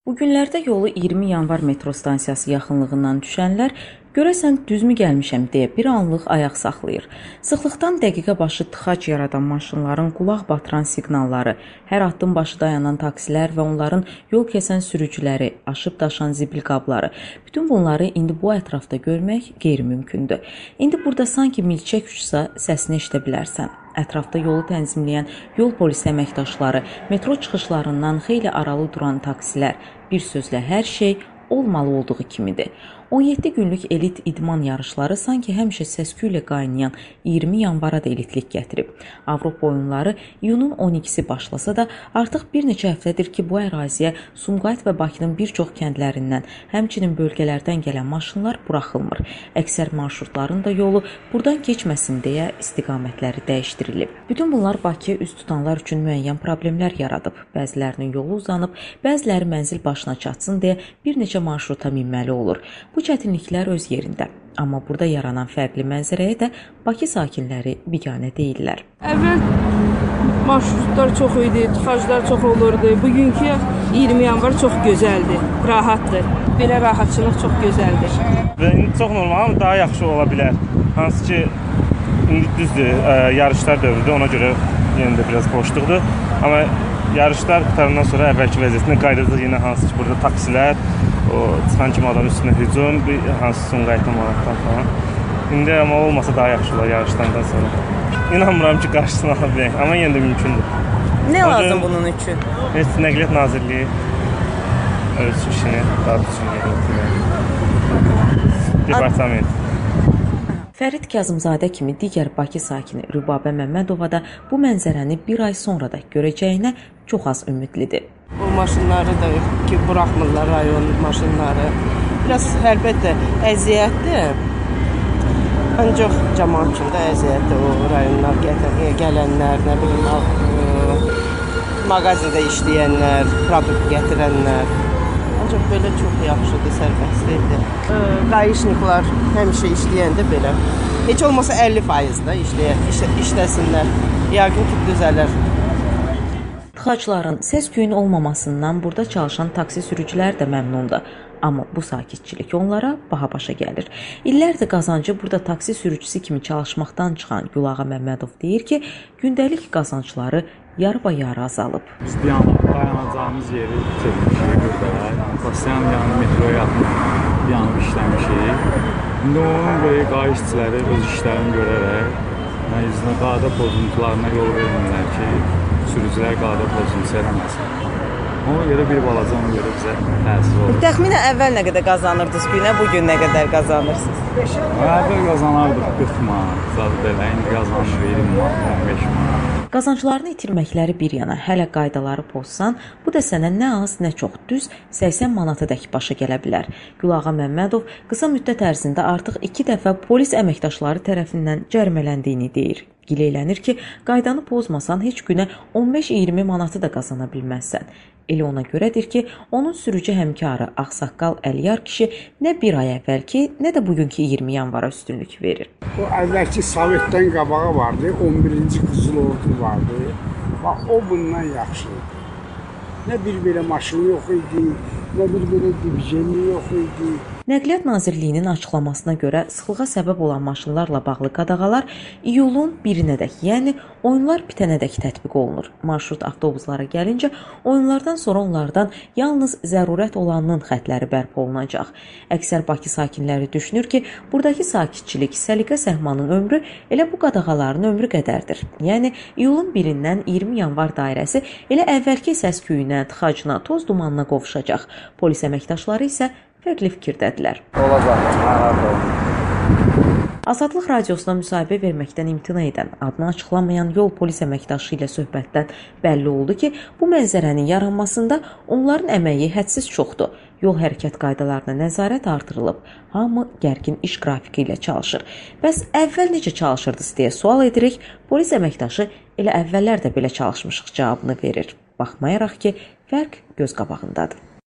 Bu günlərdə yolu 20 yanvar metro stansiyası yaxınlığından düşənlər görəsən düzmü gəlmişəm deyə bir anlıq ayaq saxlayır. Sıxlıqdan dəqiqə başı tıxac yaradan maşınların qulaq batıran siqnalları, hər addım başı dayanan taksilər və onların yol kəsən sürücüləri, aşıb daşan zibil qabları, bütün bunları indi bu ətrafda görmək qeyri-mümkündür. İndi burada sanki milçək uçsa səsini eşidə bilərsən. Ətrafda yolu tənzimləyən yol polisi əməkdaşları, metro çıxışlarından xeyli aralı duran taksilər, bir sözlə hər şey olmalı olduğu kimidir. 17 günlük elit idman yarışları sanki həmişə səs-küy ilə qaynayan 20 yanvara da elitlik gətirib. Avropa oyunları iyunun 12-si başlasa da artıq bir neçə həftədir ki, bu əraziyə Sumqayıt və Bakının bir çox kəndlərindən, həmçinin bölgələrdən gələn maşınlar buraxılmır. Əksər marşrutların da yolu buradan keçməsin deyə istiqamətləri dəyişdirilib. Bütün bunlar Bakıya üz tutanlar üçün müəyyən problemlər yaradıb. Bəzilərinin yolu uzanıb, bəziləri mənzil başına çatsın deyə bir neçə marşruta minməli olur. Bu çətinliklər öz yerində, amma burada yaranan fərqli mənzərəyə də Bakı sakinləri biganə deyirlər. Əvvəl marşrutlar çox idi, tıxaclar çox olurdu. Bugünkü 20 yanvar çox gözəldir, rahatdır. Belə rahatçılıq çox gözəldir. İndi çox normal, amma daha yaxşı ola bilər. Hansı ki, indi düzdür, yarışlar dövrüdür, ona görə yenə də biraz boşluqdur. Amma yarışlar qutarandan sonra əvvəlki vəziyyətinə qayıdacaq yenə hansı ki, burada taksilər, o çıxan kimi adam üstünə hücum, hansı Sumqayıtdan Manatdan falan. İndi amma olmasa daha yaxşı olar yarışlardan sonra. İnanmıram ki, qarşısını ala bilək, amma yenə də mümkündür. Nə lazım bunun üçün? Heç Nəqliyyat Nazirliyi öz işini daha düzgün yerinə departament. Fərid Kazımzadə kimi digər Bakı sakini Rübabə Məmmədova da bu mənzərəni bir ay sonra da görəcəyinə çox az ümidlidir. O maşınları da ki, buraxmırlar rayon maşınları. Biraz əlbəttə əziyyətdir. Ancaq cəmaət üçün də əziyyətdir o rayonlar gələnlər, nə bilim, mağazada işləyənlər, produkt gətirənlər. Ancaq belə çox yaxşıdır, sərbəstlikdir. Qayışniklar həmişə işləyəndə belə. Heç olmasa 50% da işləsinlər. Yəqin ki, düzələr. Tıxacların, səs-küyün olmamasından burada çalışan taksi sürücülər də məmnundur. Amma bu sakitçilik onlara baha başa gəlir. İllərdir qazancı burada taksi sürücüsü kimi çalışmaqdan çıxan Gülağa Məmmədov deyir ki, gündəlik qazancları yarı-bayarı azalıb. Biz dayanacağımız yeri çəkmişik burada. Pasiyan yanı metroya yanıb işləmişik. İndi onun böyle qayışçiləri öz işlərini görərək üzünə qada pozuntularına yol vermirlər ki, sürücülər qada pozuntusu eləməsin. Ona görə bir balaca ona görə bizə təsir olur. Təxminən əvvəl nə qədər qazanırdınız günə, bugün nə qədər qazanırsınız? Əvvəl qazanardıq 40 manat, zaten belə, indi qazanır 20 manat, 15 manat. Qazanclarını itirməkləri bir yana, hələ qaydaları pozsan, bu da sənə nə az, nə çox düz 80 manata dək başa gələ bilər. Gülağa Məmmədov qısa müddət ərzində artıq 2 dəfə polis əməkdaşları tərəfindən cərimələndiyini deyir. Gileylənir ki, qaydanı pozmasan heç günə 15-20 manatı da qazana bilməzsən. Elə ona görədir ki, onun sürücü həmkarı Ağsaqqal Əliyar kişi nə bir ay əvvəlki, nə də bugünkü 20 yanvara üstünlük verir. O əvvəlki Sovetdən qabağı vardı, 11-ci Qızıl Ordu vardı. Bax, o bundan yaxşıydı. Nə bir belə maşın yox idi, nə bir belə diviziyonu yox idi. Nəqliyyat Nazirliyinin açıqlamasına görə sıxlığa səbəb olan maşınlarla bağlı qadağalar iyulun 1-nədək, yəni oyunlar bitənədək tətbiq olunur. Marşrut avtobuslara gəlincə, oyunlardan sonra onlardan yalnız zərurət olanının xətləri bərpa olunacaq. Əksər Bakı sakinləri düşünür ki, buradakı sakitçilik, səliqə səhmanın ömrü elə bu qadağaların ömrü qədərdir. Yəni, iyulun 1-dən 20 yanvar dairəsi elə əvvəlki səs-küyünə, tıxacına, toz dumanına qovuşacaq. Polis əməkdaşları isə fərqli fikirdədirlər. Azadlıq radiosuna müsahibə verməkdən imtina edən, adını açıqlamayan yol polis əməkdaşı ilə söhbətdən bəlli oldu ki, bu mənzərənin yaranmasında onların əməyi hədsiz çoxdur. Yol hərəkət qaydalarına nəzarət artırılıb. Hamı gərgin iş qrafiki ilə çalışır. Bəs əvvəl necə çalışırdınız deyə sual edirik. Polis əməkdaşı elə əvvəllər də belə çalışmışıq cavabını verir. Baxmayaraq ki, fərq göz qabağındadır.